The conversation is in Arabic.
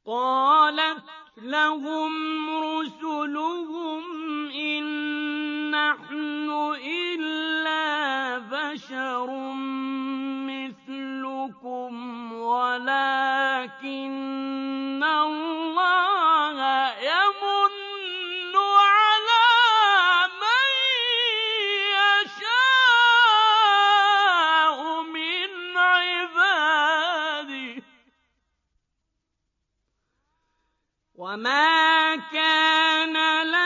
قالت لهم رسلهم إن نحن إلا بشر مثلكم ولكن الله يمن على من يشاء من عباده وما كان